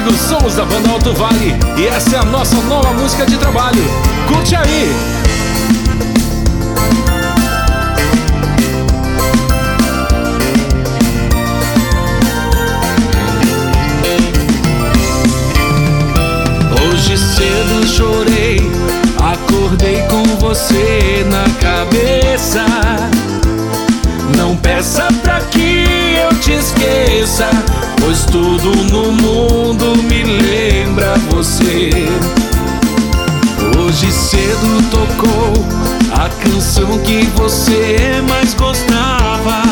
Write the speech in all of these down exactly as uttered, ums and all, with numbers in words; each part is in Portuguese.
amigos, somos da banda Alto Vale e essa é a nossa nova música de trabalho. Curte aí! Hoje cedo chorei, acordei com você na cabeça. Não peça pra que eu te esqueça, pois tudo no mundo me lembra você. Hoje cedo tocou a canção que você mais gostava.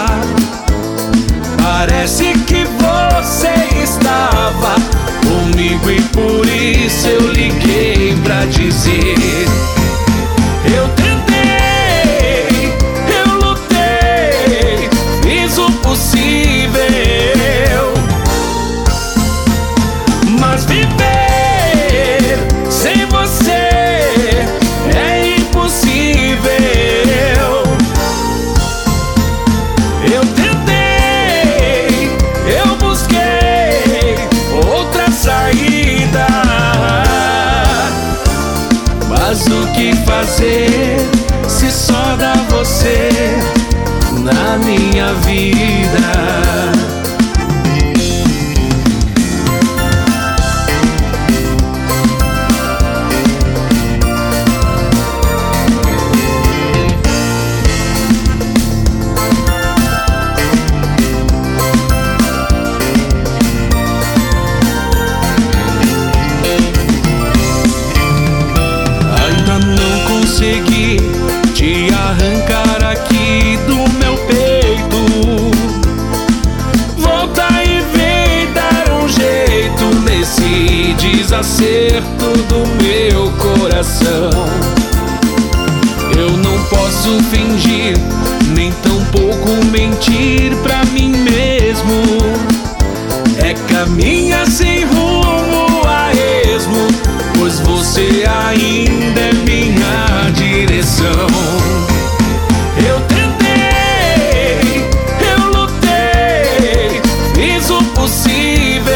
Parece que você estava comigo e por isso eu liguei pra dizer: eu tentei, eu lutei, fiz o possível, mas viver sem você é impossível. Eu tentei, eu busquei outra saída, mas o que fazer se só dá você na minha vida? Consegui te arrancar aqui do meu peito. Volta e vem dar um jeito nesse desacerto do meu coração. Eu não posso fingir, nem tampouco mentir pra mim mesmo. É caminhar sem rumo a esmo, pois você ainda é minha direção. Eu tentei, eu lutei, fiz o possível,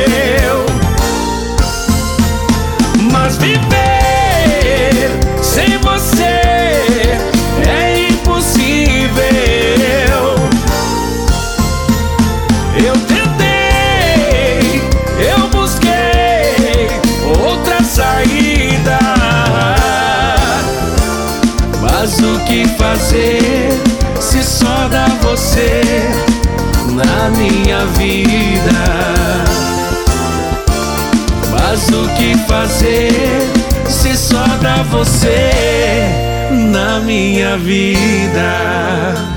mas viver sem você é impossível. Eu tentei, eu busquei outra saída, mas o que fazer se só dá você na minha vida? Mas o que fazer se só dá você na minha vida?